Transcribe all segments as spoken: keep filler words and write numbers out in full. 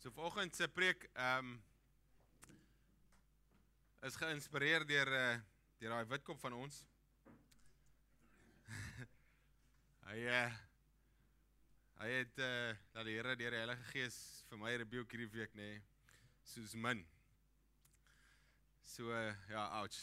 So vanoggend se preek um, is geïnspireer deur uh, deur daai witkop van ons. hy uh, hy het uh, dat die Here deur die Heilige Gees vir my rebuke hierdie week, nê, nee, soos min. So uh, ja, ouch.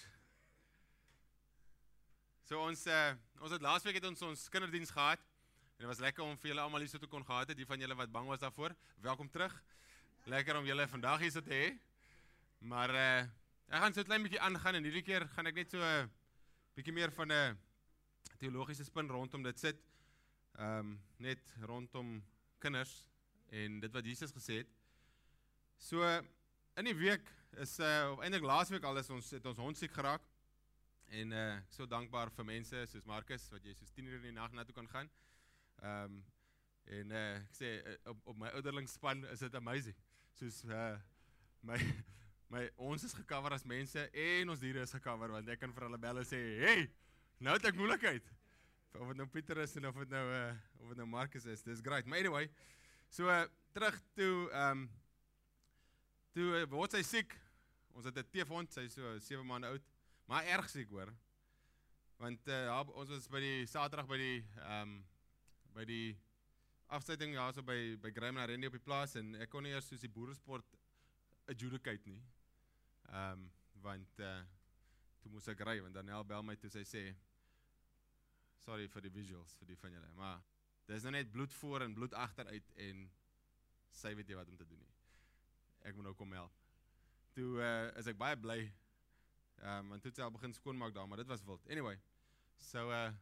So ons uh, ons het laasweek het ons ons kinderdiens gehad. En dit was lekker om vir julle almal hier so te kon gehad het, die van julle wat bang was daarvoor. Welkom terug. Lekker om julle vandag hier so te hê. Maar uh, ek gaan so 'n klein bietjie aangaan en hierdie keer gaan ek net so 'n uh, bietjie meer van 'n uh, teologiese spin rondom dit sit. Ehm um, net rondom kinders en dit wat Jesus gesê het. So uh, in die week is uh, eintlik laasweek al is ons het ons hond siek geraak. En uh, ek so dankbaar vir mense soos Marcus wat jy soos tien uur in die nag na toe kan gaan. Ehm um, en uh, ek sê uh, op op my ouderlingsspan is dit amazing. Soos uh, my my ons is gecover as mense en ons diere is gecover want ek kan vir hulle bel en sê, "Hey, nou het ek moeilikheid." Of dit nou Pieter is en of dit nou uh, of dit nou Marcus is, dis great. Maar anyway, so uh, terug toe ehm um, toe uh, word sy siek. Ons het 'n teefhond, sy is so sewe maande oud, maar erg siek hoor. Want uh, ons was by die Saterdag by die ehm um, by die afsluiting ja so by by Graham en Randy op die plaas en ek kon nie eers soos die boeresport adjudicate nie. Ehm um, want uh, toe moes ek ry want Daniel bel my toe sy sê sorry vir die visuals vir die van julle, maar dis nou net bloed voor en bloed agteruit en sy weet jy wat om te doen nie. Ek moet nou kom help. Toe uh, is ek baie bly. Ehm um, want toe het sy al begin skoonmaak daar, maar dit was wild. Anyway, so uh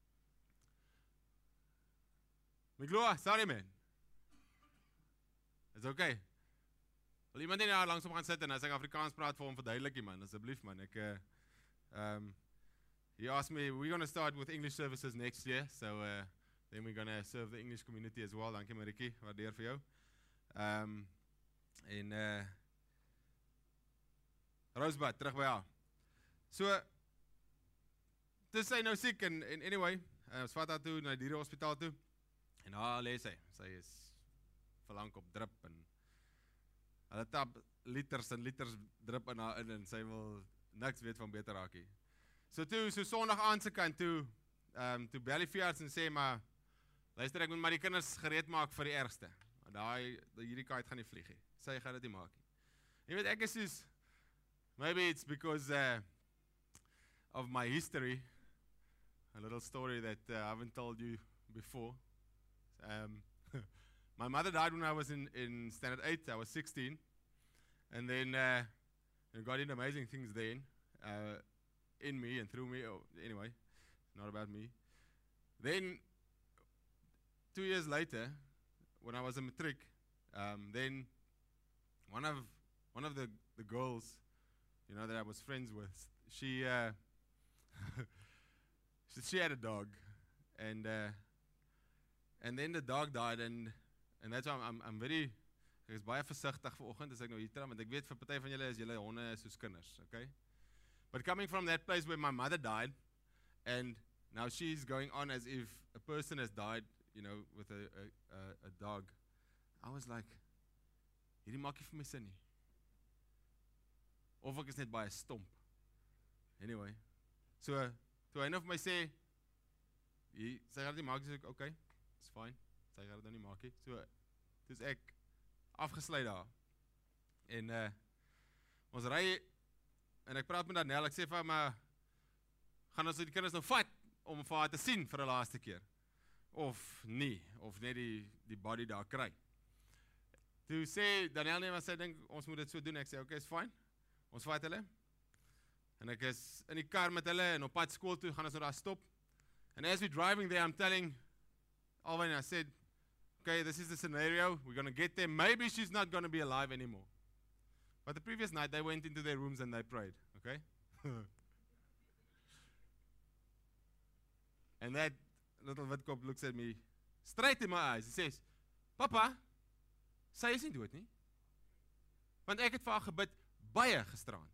Migloa, sorry man. It's okay. Wil iemand nie daar langs om gaan sit en as ek Afrikaans praat vir hom verduidelik, man, asseblief man. Ek uh um he asked me, we're going to start with English services next year, so uh then we're going to serve the English community as well. Dankie Marikie, waardeer vir jou. Um en uh Rosebud, terug by haar. So dis sy nou siek en, en anyway, uh, ons vat haar toe na die dierehospitaal toe. En daar lê sy, sy is verlang op drip en hulle tap liters en liters drip in haar in en sy wil niks weet van beter raakie. So toe, so Sondag aand se kant toe, um, toe bel die veearts en sê maar, luister ek moet maar die kinders gereed maak vir die ergste. Daai, hierdie kite gaan nie vlieg nie. Sy gaan dit nie maak nie. Jy weet ek is soos, maybe it's because uh, of my history, a little story that uh, I haven't told you before. Um, my mother died when I was in, in standard eight, I was sixteen, and then uh, and God did amazing things then, uh, in me and through me, oh, anyway, not about me. Then, two years later, when I was a matric, um, then one of one of the, the girls, you know, that I was friends with, she, uh, she, she had a dog, and uh, And then the dog died and and that's why I'm I'm, I'm very ek is baie versigtig vanoggend as ek nou hier trap want ek weet vir party van julle is julle honde soos kinders, okay? But coming from that place where my mother died and now she's going on as if a person has died, you know, with a a a, a dog. I was like, hierdie maak nie vir my sin nie. Of ek is net baie stomp. Anyway, so toe hy nou vir my sê, jy sê gaan dit maak dis ek okay. It's fine, sy gaan dit nou nie maak nie. So, dis ek afgesluit daar. En uh, ons ry, en ek praat met Daniel, ek sê vir my, gaan ons die kinders nou vat, om vir haar te sien vir die laaste keer. Of nie, of net die, die body daar kry. Toe sê Daniel nie, maar sy dink, ons moet dit so doen. Ek sê, okay, is fine, ons vat hulle. En ek is in die kar met hulle, en op pad skool toe, gaan ons nou daar stop. And as we're driving there, I'm telling Alwyn, I said, okay, this is the scenario. We're going to get there. Maybe she's not going to be alive anymore. But the previous night, they went into their rooms and they prayed, okay? And that little witkop looks at me, straight in my eyes. He says, Papa, sy is nie dood nie. Want ek het vir haar gebid, baie gisterand.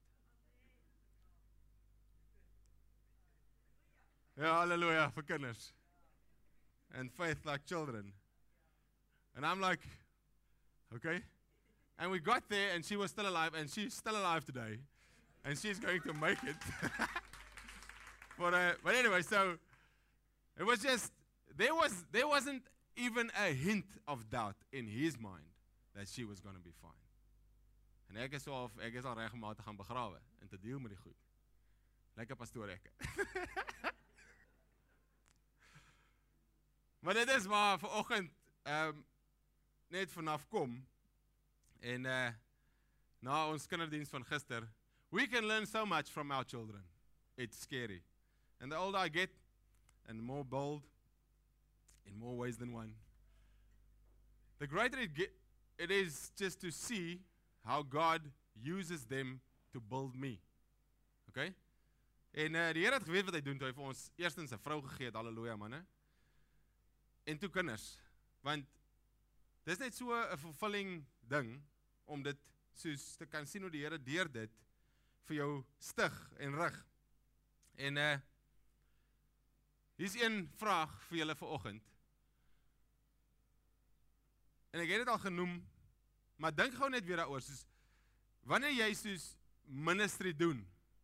Ja, halleluja, vir kinders. And faith like children. And I'm like, okay, And we got there, and she was still alive, and she's still alive today. And she's going to make it. but, uh, but anyway, so it was just, there, was, there wasn't even a hint of doubt in his mind that she was going to be fine. En ek is so of, ek is al reg om haar te gaan begrawe, en te deel met die goed. Lekker pastoor ek. Maar dit is waar vanoggend um, net vanaf kom, en uh, na ons kinderdiens van gister, we can learn so much from our children. It's scary. And the older I get, and more bold, in more ways than one, the greater it, get, it is just to see how God uses them to build me. Okay? En uh, die Here het geweet wat hy doen, toe hy vir ons eerstens 'n vrou gegee het, halleluja manne, en toe kinders, want dis net so 'n fulfilling ding, om dit soos te kan sien hoe die Here deur dit vir jou stig en rig. En uh, hier is een vraag vir julle vanoggend, en ek het dit al genoem, maar dink gou net weer daaroor, soos, wanneer jy soos ministry doen,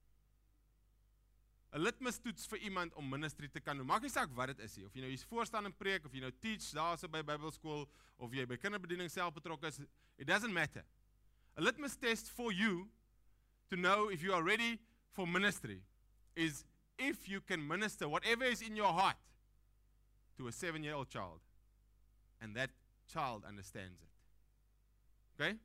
'n litmustoets vir iemand om ministry te kan doen, maak nie saak wat dit is nie, of jy nou hier voorstaan en preek, of jy nou teach daar so by Bybelskool, of jy by kinderbediening self betrokke is, it doesn't matter. A litmus test for you to know if you are ready for ministry is if you can minister whatever is in your heart to a seven-year-old child, and that child understands it. Okay?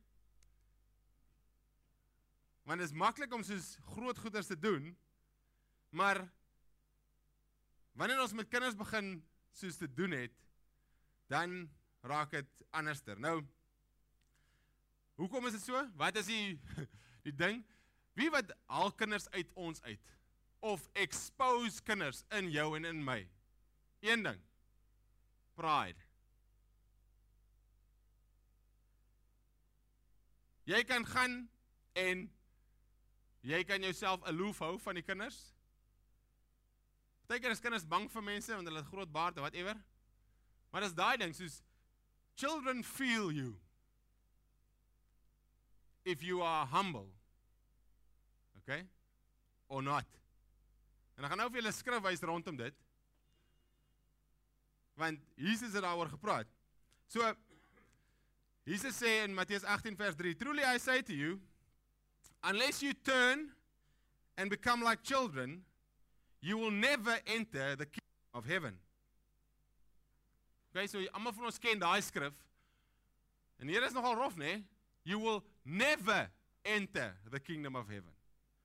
Want het is maklik om soos groot goeders te doen, maar wanneer ons met kinders begin soos te doen het, dan raak het anderster. Nou, hoekom is dit so? Wat is die, die ding? Wie wat haal kinders uit ons uit? Of expose kinders in jou en in my? Een ding. Pride. Jy kan gaan en jy kan jouself aloof hou van die kinders. Partykeer is kinders bang vir mense, want hulle het groot baard, of whatever. Maar dis daai ding, soos, children feel you, if you are humble, okay, or not. En ek gaan nou vir julle skrif wys rondom dit, want Jesus het daaroor gepraat. So, Jesus sê in Mattheus eighteen vers three, truly I say to you, unless you turn and become like children, you will never enter the kingdom of heaven. Okay, so almal van ons ken daai skrif, en hier is nogal rof, nee? You will never enter the kingdom of heaven.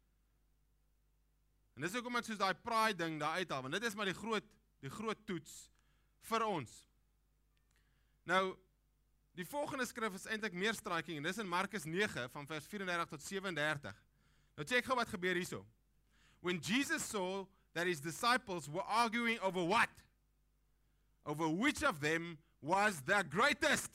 En dis ook om ek soos daai pride ding daar uithaal, want dit is maar die groot, die groot toets vir ons. Nou, die volgende skrif is eintlik meer striking, en dis in Markus nine, van vers thirty-four tot seventy-three. Nou check gou wat gebeur hierso. When Jesus saw that his disciples were arguing over what? Over which of them was the greatest.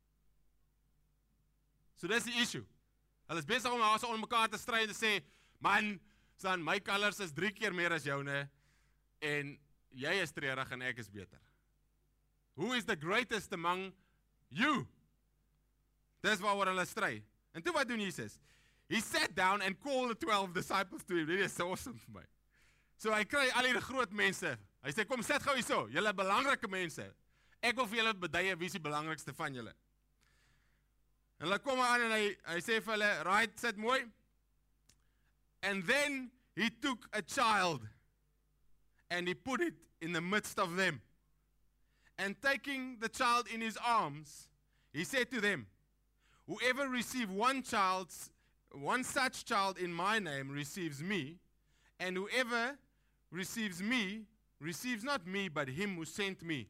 So that's the issue. Hulle is besig om haas om mekaar te stry en te sê, man, son, my colors is drie keer meer as joune, en jy is treurig en ek is beter. Who is the greatest among you? Dis waaroor hulle stry. En toe wat doen Jesus? He sat down and called the twelve disciples to him. Dit is so awesome vir my. So hy kry al die groot mense. Hy sê, kom sit gou hierso, julle belangrike mense. Ek wil vir julle beduie wie is die belangrikste van julle. En hulle kom aan en hy, hy sê vir hulle, right, sit mooi. And then he took a child and he put it in the midst of them. And taking the child in his arms, he said to them, whoever receives one child's, one such child in my name receives me, and whoever receives me receives not me, but him who sent me.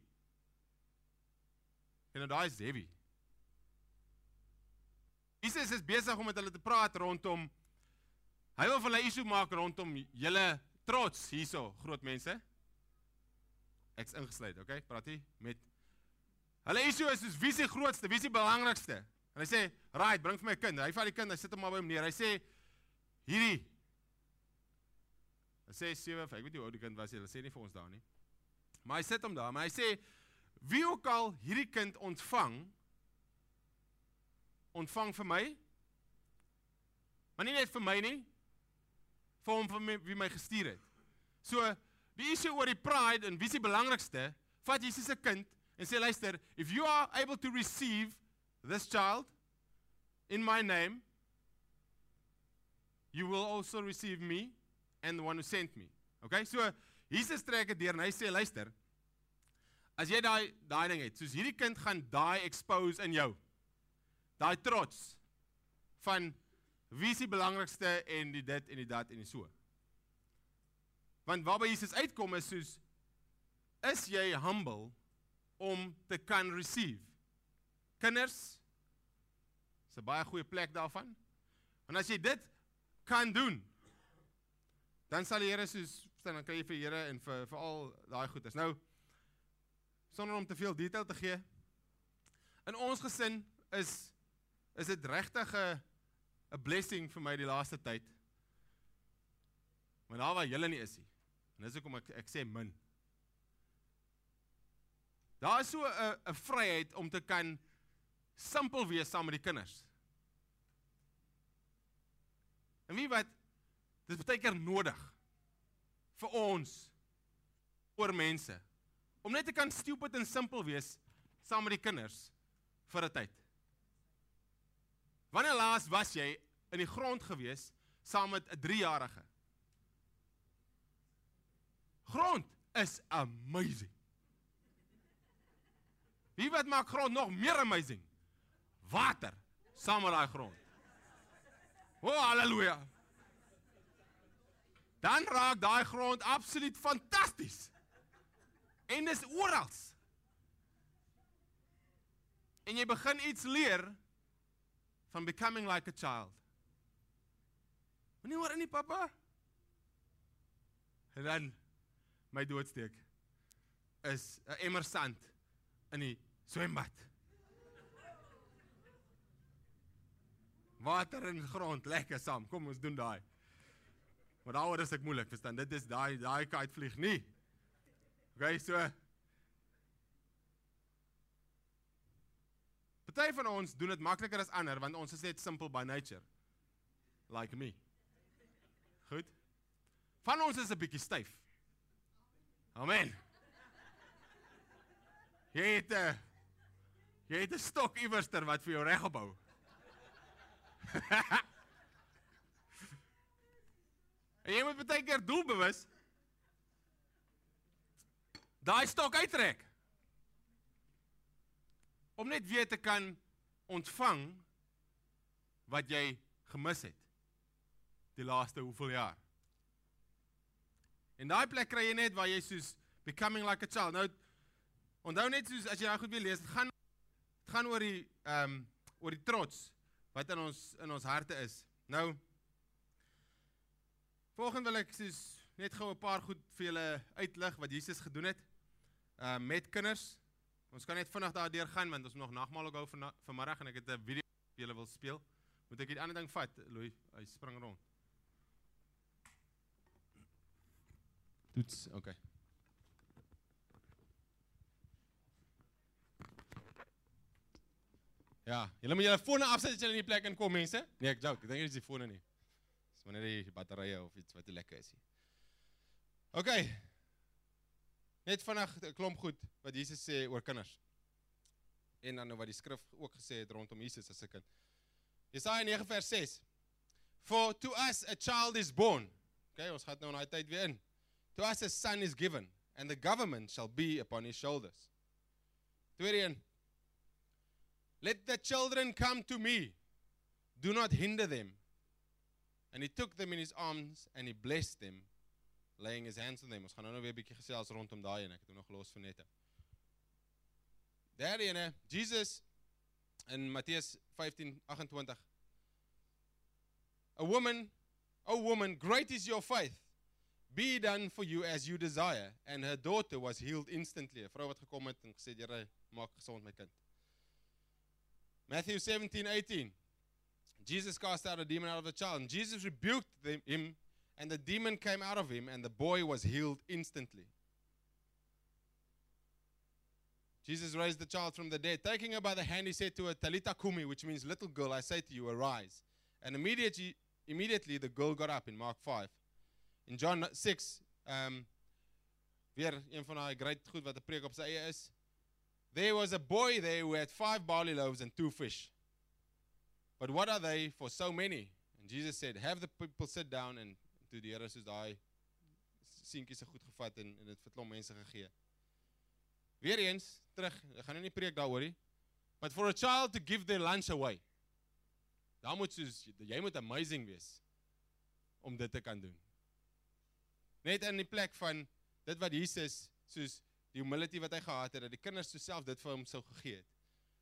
En nou daai is heavy. Jesus is besig om met hulle te praat rondom, hy wil vir hulle issue maak rondom julle trots hierso, groot mense. Ek is ingesluit, okay, praat hy met, hulle issue is soos, wie is die grootste, wie is die belangrikste? En hy sê, right, bring vir my kind, hy vat die kind, hy sit hom maar by hom neer, hy sê, hierdie, hy sê sewe, ek weet nie hoe oud die kind was, hy sê nie vir ons daar nie, maar hy sit hom daar, maar hy sê, wie ook al hierdie kind ontvang, ontvang vir my, maar nie net vir my nie, vir hom vir my, wie my gestuur het. So, die issue oor die pride en wie is die belangrikste, vat Jesus se kind en sê, luister, if you are able to receive this child in my name, you will also receive me and the one who sent me. Okay? So, Jesus trek het deur en hy sê, luister, as jy daai daai ding het, soos hierdie kind gaan daai expose in jou, daai trots van wie is die belangrikste en die dit en die dat en die so. Want waarby Jesus uitkom is soos, is jy humble om te kan receive? Kinders, is 'n baie goeie plek daarvan. En as jy dit kan doen, dan sal die Here soos, dan kry jy vir Here en vir, vir al daai goeders. Nou, sonder om te veel detail te gee, in ons gesin is, is dit regtig 'n 'n blessing vir my die laaste tyd, maar daar waar julle nie is nie, en dis hoekom ek, ek sê min. Daar is so 'n 'n vryheid om te kan simpel wees saam met die kinders. En wie wat, dit is baie keer nodig vir ons, oor mense, om net te kan stupid en simpel wees saam met die kinders vir 'n tyd. Wanneer laas was jy in die grond gewees saam met 'n driejarige? Grond is amazing. Wie wat maak grond nog meer amazing? Water, saam met daai grond. Oh, halleluja. Dan raak daai grond absoluut fantasties. En dis orals. En jy begin iets leer van becoming like a child. Wanneer hoor in die papa? En dan, my doodsteek, is 'n emmer sand in die swembad. Water en grond, lekker saam, kom ons doen daai. Maar daaroor is ek moeilik, verstaan, dit is daai, daai kite vlieg nie. Okay, so, party van ons doen dit makliker as ander, want ons is net simple by nature. Like me. Goed? Van ons is 'n bietjie styf. Amen. Jy het 'n jy het 'n stok iewerster wat vir jou reg ophou. En jy moet baie keer doelbewus daai stok uittrek. Om net weer te kan ontvang wat jy gemis het die laaste hoeveel jaar. En daai plek kry jy net waar jy soos becoming like a child. Nou, onthou net soos as jy daai goed weer lees, dit gaan dit gaan oor die ehm um, oor die trots wat in ons in ons harte is. Nou, volgende wil ek soos net gou 'n paar goed vir julle uitlig wat Jesus gedoen het uh, met kinders. Ons kan net vinnig daardeur gaan want ons moet nog nagmaal ook hou van vanmiddag en ek het 'n video wat julle wil speel. Moet ek die ander ding vat? Louis, hy spring rond. Toets, okay. Ja, julle moet julle fone afsit as julle in die plek inkom, mense. Nee, ek joke, ek dink nie dis die fone nie. Dis wanneer die batterye of iets wat lekker is. Okay. Net vandag 'n klomp goed wat Jesus sê oor kinders. En dan nou wat die skrif ook gesê het rondom Jesus as 'n kind. Jesaja nege vers ses. For to us a child is born. Okay, ons gaan nou na die tyd weer in. To us a son is given, and the government shall be upon his shoulders. Tweede een. Let the children come to me. Do not hinder them. And he took them in his arms, and he blessed them, laying his hands on them. Ons gaan nou nou weer 'n bietjie gesels rondom daai en ek het hom nog los vir nette. Derde ene, Jesus in Matteus vyftien agt en twintig. A woman, O woman, great is your faith. Be done for you as you desire. And her daughter was healed instantly. 'n Vrou wat gekom het en gesê, Here, maak gesond my kind. Matthew seventeen eighteen. Jesus cast out a demon out of the child. And Jesus rebuked them, him, and the demon came out of him, and the boy was healed instantly. Jesus raised the child from the dead. Taking her by the hand, he said to her, Talita Kumi, which means, little girl, I say to you, arise. And immediately, immediately the girl got up in Mark five. In John six, um, weer een van die great goed wat 'n preek op sy eie is. There was a boy there who had five barley loaves and two fish. But what are they for so many? And Jesus said, have the people sit down, and toe die Here soos daai seentjie se goed gevat en en dit vir 'n klomp mense gegee. Weer eens, terug, ek gaan nou nie preek daaroor nie. But for a child to give their lunch away. Daar moet soos, jy moet amazing wees om dit te kan doen. Net in die plek van dit wat Jesus, soos die humility wat hy gehad het, dat die kinders so self dit vir hom sou gegee het.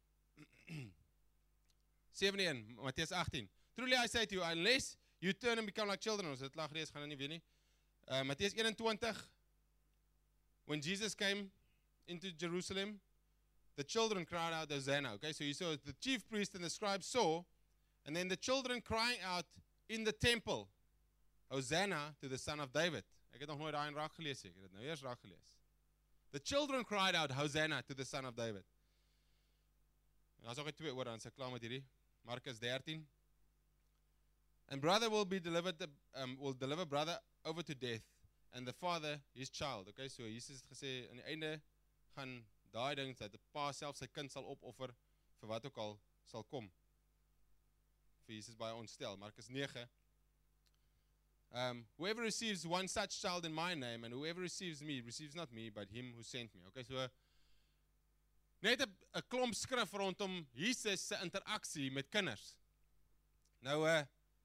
seventy-one, Mattheus eighteen. Truly I say to you, unless you turn and become like children, ons het lag lees, gaan nou nie weet nie. Uh, Mattheus twenty-one, when Jesus came into Jerusalem, the children cried out, Hosanna. Okay, so you saw the chief priest and the scribes saw, and then the children crying out in the temple, Hosanna to the Son of David. Ek het nog nooit daai in raak gelees, ek het dit nou eers raak gelees. The children cried out, Hosanna to the Son of David. En daar's ook twee oor dan, se klaar met hierdie. Markus thirteen. And brother will be delivered, um, will deliver brother over to death, and the father his child. Okay, so Jesus het gesê aan die einde gaan daai ding dat 'n pa self sy kind sal opoffer vir wat ook al sal kom. Vir Jesus baie ontstel. Markus nine. Um, whoever receives one such child in my name, and whoever receives me, receives not me, but him who sent me. Okay, so net 'n klomp skrif rondom Jesus se interaksie met kinders. Nou uh,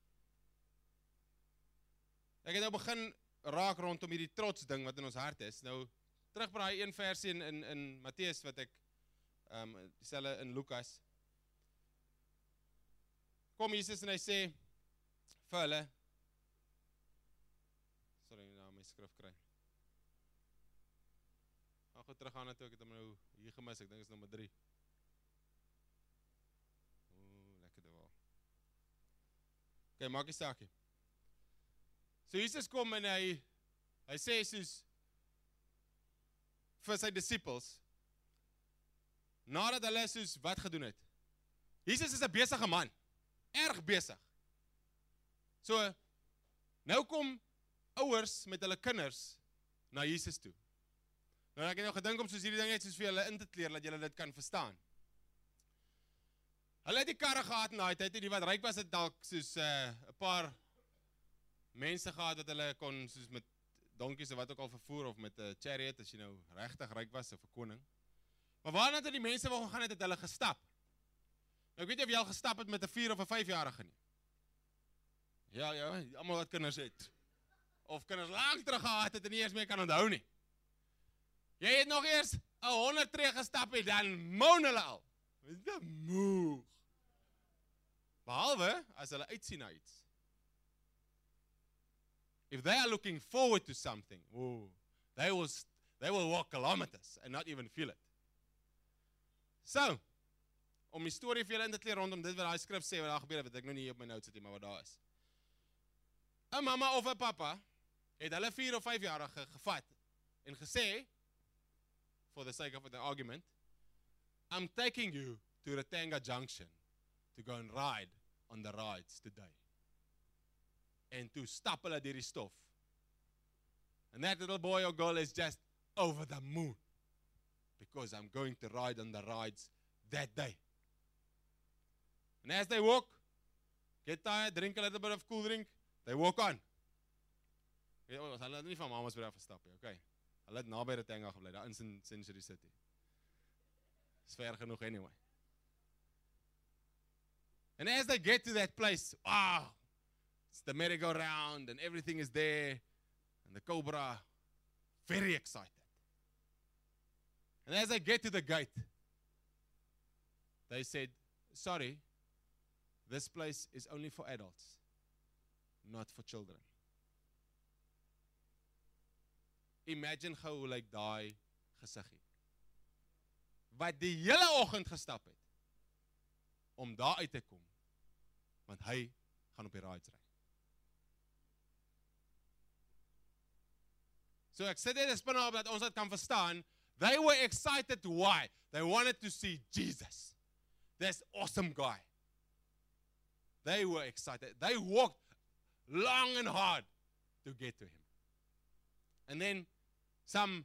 ek het nou begin raak rondom hierdie trots ding wat in ons hart is. Nou terug by daai een versie in in, in Matteus wat ek um dieselfde in Lukas. Kom Jesus en hy sê vir hulle, sorry, nou my skrif kry. Gaan goed terug aan toe, ek het hom nou hier gemis, ek dink is nommer drie. Ooh, lekker daar wel. Okay, maak nie saakie. So Jesus kom en hy, hy sê soos vir sy disciples, nadat hulle soos wat gedoen het. Jesus is 'n besige man, erg besig. So, nou kom ouers met hulle kinders na Jesus toe. Nou ek het nou gedink om soos hierdie ding net soos vir julle in te kleer, dat julle dit kan verstaan. Hulle het die karre gehad in daai tyd, die wat ryk was het dalk soos 'n uh, paar mense gehad wat hulle kon soos met donkies of wat ook al vervoer, of met 'n uh, chariot, as jy nou regtig ryk was, of 'n koning. Maar waarna het die mense wou gegaan het, het hulle gestap. Nou ek weet nie of jy al gestap het met 'n vier of 'n vyfjarige nie. Ja, ja, almal wat kinders het. Of kinders lank terug gehad het en nie eers meer kan onthou nie. Jy het nog eers 'n honderd tree gestap het, dan moan hulle al. Is dit moeg? Behalwe as hulle uitsien na iets. If they are looking forward to something, oh, they will they will walk kilometers and not even feel it. So, om die storie vir julle in te kleer rondom dit wat daai skrif sê wat daar gebeur het, wat ek nou nie op my notes het nie, maar wat daar is. 'n Mamma of 'n pappa het hulle vier of vyfjarige gevat en gesê, for the sake of the argument, I'm taking you to Ratanga Junction to go and ride on the rides today. En toe stap hulle deur die stof. And that little boy or girl is just over the moon. Because I'm going to ride on the rides that day. And as they walk, get tired, drink a little bit of cool drink, they walk on. Hulle het nie van mama's weer afgestap nie, okay. Hulle het naby Ratanga gebly, daar in Century City. Is ver genoeg anyway. And as they get to that place, wow, it's the merry-go-round and everything is there, and the cobra, very excited. And as they get to the gate, they said, sorry, this place is only for adults, not for children. Imagine gou hoe lyk daai gesiggie. Wat die hele oggend gestap het, om daar uit te kom, want hy gaan op die rides ry. So ek sê dit is binne op dat ons dit kan verstaan, They were excited. Why? They wanted to see Jesus, this awesome guy. They were excited. They walked long and hard to get to him. And then some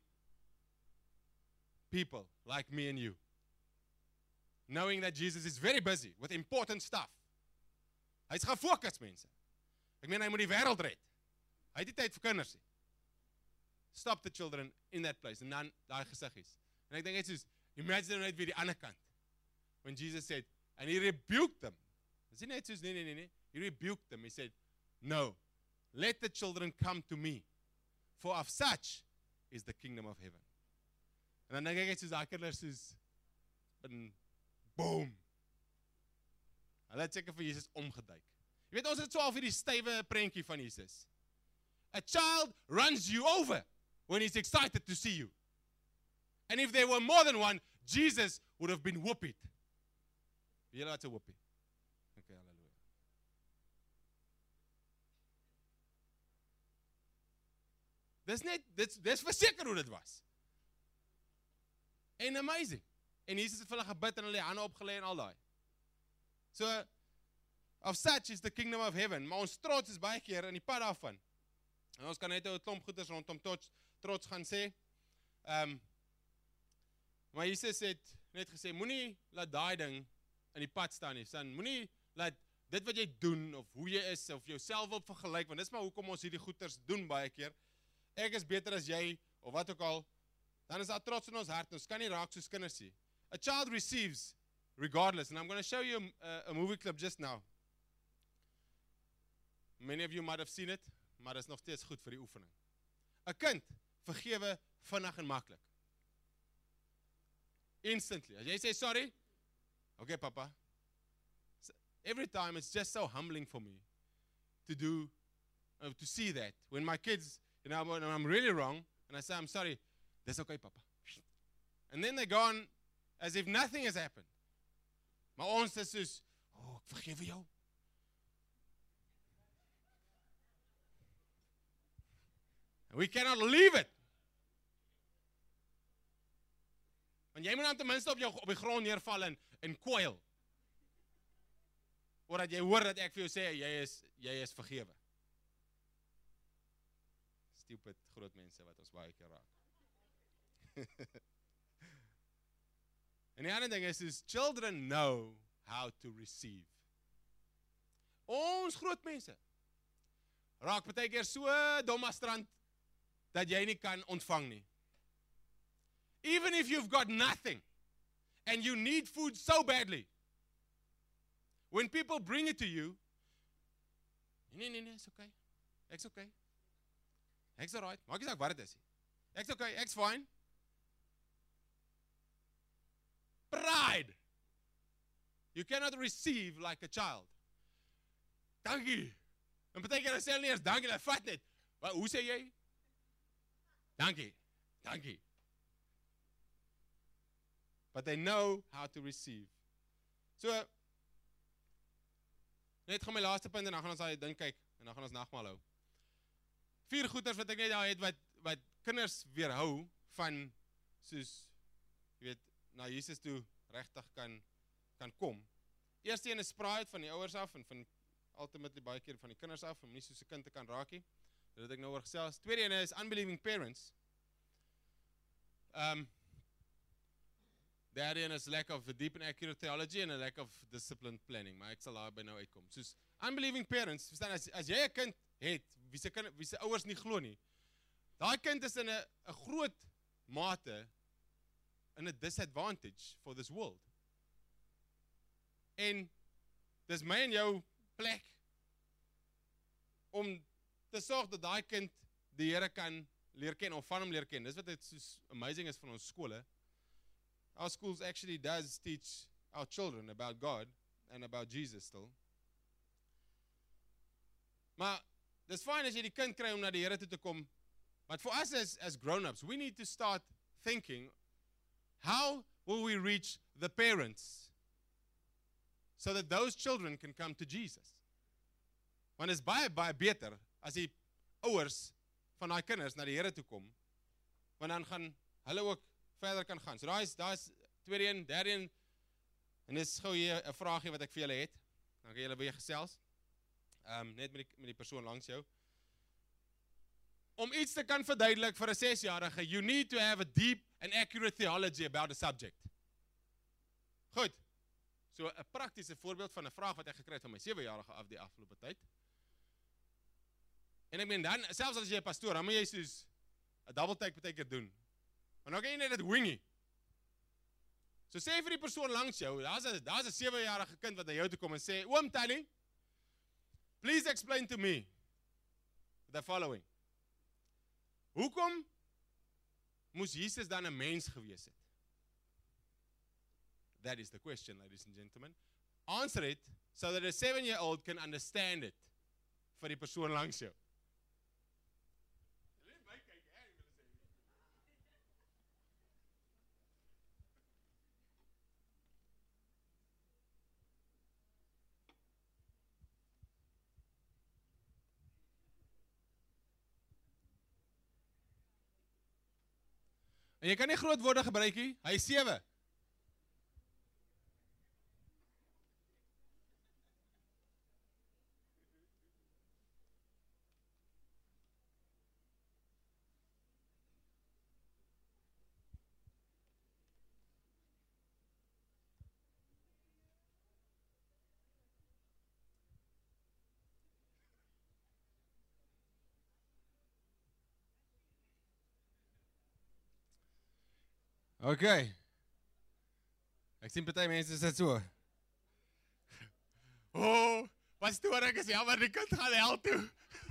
people like me and you, knowing that Jesus is very busy with important stuff. Hy's gefokus, mense. Ek meen, hy moet die wêreld red. Hy het nie tyd vir kinders nie. Stop the children in that place. En dan daai gesiggies. En ek dink net soos, imagine net weer die ander kant. When Jesus said, and he rebuked them. Is he net soos, nee, nee, nee, nee. He rebuked them. He said, no, let the children come to me. For of such is the kingdom of heaven. En dan dink ek net soos, daai kinders soos, in boom. Hulle het seker vir Jesus omgeduik. Jy weet, ons het so al vir die stywe prentjie van Jesus. A child runs you over when he's excited to see you. And if there were more than one, Jesus would have been whooped. Julle wat 'n whoopie? Okay, hallelujah. Dis net, dis, dis verseker hoe dit was. En amazing. En Jesus het vir hulle gebid en hulle die hande opgelê en al daai. So, of such is the kingdom of heaven. Maar ons trots is baie keer in die pad daarvan. En ons kan net 'n klomp goeders rondom trots, trots gaan sê. Um, maar Jesus het net gesê, moenie laat daai ding in die pad staan nie. San, moenie laat dit wat jy doen, of hoe jy is, of jouself wil vergelyk, want dis maar hoekom ons hierdie goeders doen baie keer. Ek is beter as jy, of wat ook al. Dan is daar trots in ons hart. Ons kan nie raak soos kinders nie. A child receives regardless. And I'm going to show you a, a movie clip just now. Many of you might have seen it, maar dit is nog steeds goed vir die oefening. 'n Kind vergewe vinnig en maklik. Instantly. As jy sê sorry, okay papa. So every time it's just so humbling for me to do, uh, to see that. When my kids, you know, when I'm really wrong, and I say I'm sorry, that's okay papa. And then they go on as if nothing has happened. Maar ons is soos, oh, ek vergewe jou. And we cannot leave it. Want jy moet dan ten minste op jou op die grond neerval en, en kwyl. Voordat jy hoor dat ek vir jou sê, jy is, jy is vergewe. Stupid groot mense wat ons baie keer raak. En die ander ding is, is, children know how to receive. Ons groot mense raak baie keer so dom as strand, dat jy nie kan ontvang nie. Even if you've got nothing, and you need food so badly, when people bring it to you, nee, nee, nee, it's okay, ek's okay, ek's alright, maak nie saak wat dit is nie, ek's okay, ek's fine. Pride. You cannot receive like a child. Dankie. En baie keer sê hulle nie eens dankie, hulle vat net. Wat, hoe sê jy? Dankie. Dankie. But they know how to receive. So, net gaan my laaste punt en dan gaan ons daai ding kyk en dan gaan ons nagmaal hou. Vier goeders wat ek net daar het wat wat kinders weerhou van soos jy weet na Jesus toe regtig kan kan kom. Eerste een is pride van die ouers af en van ultimately baie keer van die kinders af om nie soos 'n kind te kan raak nie. Dit het ek nou oor gesels. Tweede een is unbelieving parents. Um Derde een is lack of a deep and accurate theology and a lack of disciplined planning. Maar ek sal daar by nou uitkom. Soos unbelieving parents, verstaan as as jy 'n kind het wie se kind wie se ouers nie glo nie. Daai kind is in 'n 'n groot mate in a disadvantage for this world. En dis my en jou plek om te sorg dat daai kind die Here kan leer ken of van hom leer ken. Dis wat dit so amazing is van ons skole. Our schools actually does teach our children about God and about Jesus still. Maar dis fine as jy die kind kry om na die Here toe te kom. But for us as as grown-ups, we need to start thinking, how will we reach the parents so that those children can come to Jesus? Want is baie baie beter as die ouers van daai kinders na die Here toe kom. Want dan gaan hulle ook verder kan gaan. So daar is, daar is tweede een, derde een, en dis gou hier 'n vraagie wat ek vir julle het. Dan kan julle weer gesels. Um, net met die, met die persoon langs jou. Om iets te kan verduidelik vir 'n sesjarige, you need to have a deep and accurate theology about the subject. Goed. So 'n praktiese voorbeeld van 'n vraag wat ek gekry het van my sewejarige af die afgelope tyd. En ek meen dan, selfs as jy 'n pastoor, dan moet jy soos 'n double take baie keer doen. Maar nou kan jy net dit wingie. So sê vir die persoon langs jou, daar's 'n daar's 'n sewejarige kind wat na jou toe kom en sê, "Oom Tally, please explain to me the following. Hoekom moes Jesus dan 'n mens gewees het?" That is the question, ladies and gentlemen. Answer it so that a seven-year-old can understand it vir die persoon langs jou. En jy kan nie groot woorde gebruik nie, hy is sewe. Okay. Ek sien party mense is dit so. Oh, pastoor, ek is jammer, die kind gaan hel toe.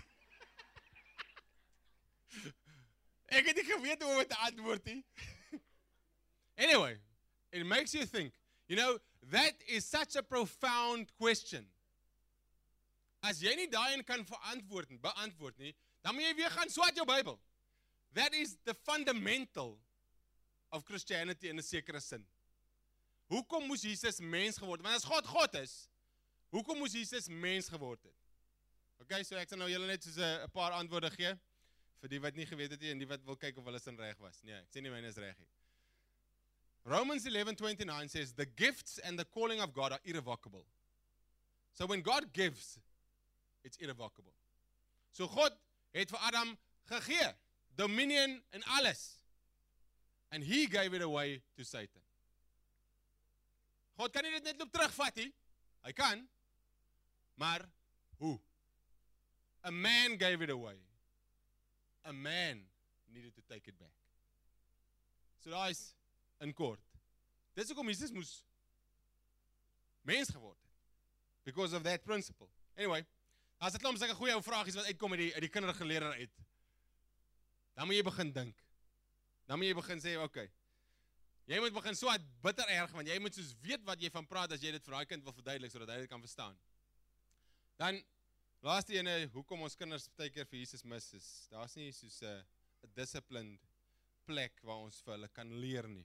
Ek het nie geweet hoe om te antwoord nie. Anyway, it makes you think. You know, that is such a profound question. As jy nie daarin kan verantwoord nie, beantwoord nie, dan moet jy weer gaan swat jou Bybel. That is the fundamental of Christianity in 'n sekere sin. Hoekom moes Jesus mens geword het? Want as God God is, hoekom moes Jesus mens geword het? Okay, so ek sal nou julle net soos 'n paar antwoorde gee vir die wat nie geweet het nie en die wat wil kyk of hulle sin reg was. Nee, ek sê nie myne is reg nie. Romans eleven twenty-nine says the gifts and the calling of God are irrevocable. So when God gives, it's irrevocable. So God het vir Adam gegee, dominion en alles. And he gave it away to Satan. God kan nie dit net loop terugvat nie. Hy kan. Maar hoe? A man gave it away. A man needed to take it back. So daar is in kort. Dit is hoekom Jesus moes mens geword het. Because of that principle. Anyway, as dit klomp sulke goeie ou vragies wat uitkom uit die uit die kindergeleerder uit. Dan moet jy begin dink. Dan moet jy begin sê, okay, jy moet begin swat bitter erg, want jy moet soos weet wat jy van praat, as jy dit vir daai kind wil verduidelik, sodat hy dit kan verstaan. Dan, laaste ene, hoekom ons kinders baie keer vir Jesus mis is, daar is nie soos 'n disciplined plek waar ons vir hulle kan leer nie.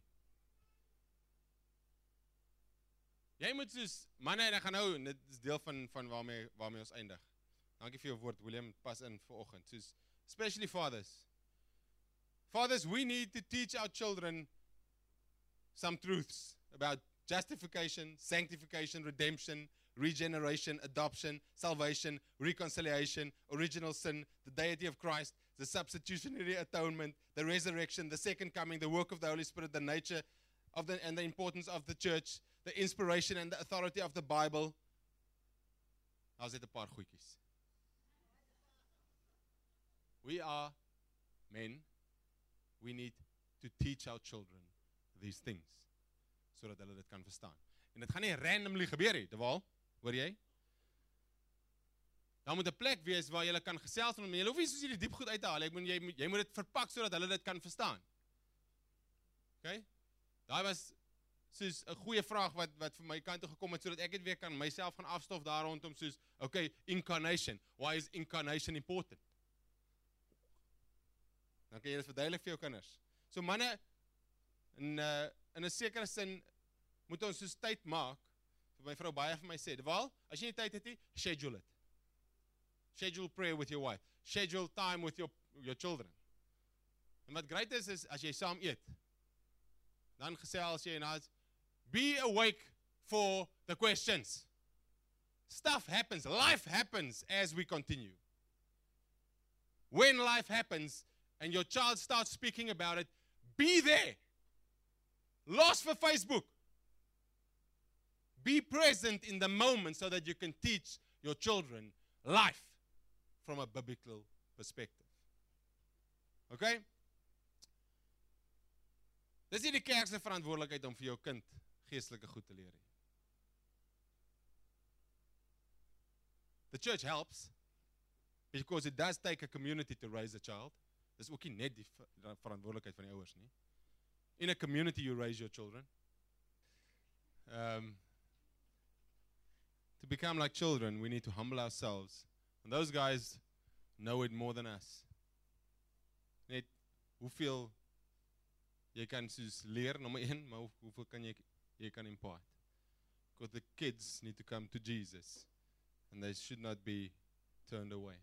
Jy moet soos, manne, en ek gaan nou, dit is deel van, van waarmee, waarmee ons eindig. Dankie vir jou woord, William, pas in vir oggend, soos, especially fathers. Fathers, we need to teach our children some truths about justification, sanctification, redemption, regeneration, adoption, salvation, reconciliation, original sin, the deity of Christ, the substitutionary atonement, the resurrection, the second coming, the work of the Holy Spirit, the nature of the, and the importance of the church, the inspiration and the authority of the Bible. Nou is dit 'n paar goedjies. We are men. We need to teach our children these things, sodat hulle dit kan verstaan. En dit gaan nie randomly gebeur nie, terwyl, hoor jy? Daar moet 'n plek wees waar jy kan gesels met hulle. Jy hoef nie soos hierdie diep goed uit te haal. Ek moet jy jy moet dit verpak sodat hulle dit kan verstaan. Okay? Daai was soos 'n goeie vraag wat wat vir my kant toe gekom het sodat ek dit weer kan myself gaan afstof daar rondom soos, okay, incarnation. Why is incarnation important? Dan kan jy dit verduidelik vir jou kinders. So manne, in, uh, in 'n sekere sin, moet ons soos tyd maak, vir my vrou baie vir my sê, wel, as jy nie tyd het nie, schedule it. Schedule prayer with your wife. Schedule time with your, your children. En wat great is, is as jy saam eet. dan gesels jy en as be awake for the questions. Stuff happens, life happens as we continue. When life happens and your child starts speaking about it, be there. Lost for Facebook. Be present in the moment so that you can teach your children life from a biblical perspective. Okay? Dis nie die kerk se verantwoordelikheid om vir jou kind geestelike goed te leer nie. The church helps because it does take a community to raise a child. Dis ook nie net die verantwoordelikheid van die ouers nie. In a community you raise your children. Um, to become like children, we need to humble ourselves. And those guys know it more than us. Net hoeveel jy kan soos leer, nommer een, maar hoeveel kan jy, jy kan impart. Because the kids need to come to Jesus. And they should not be turned away.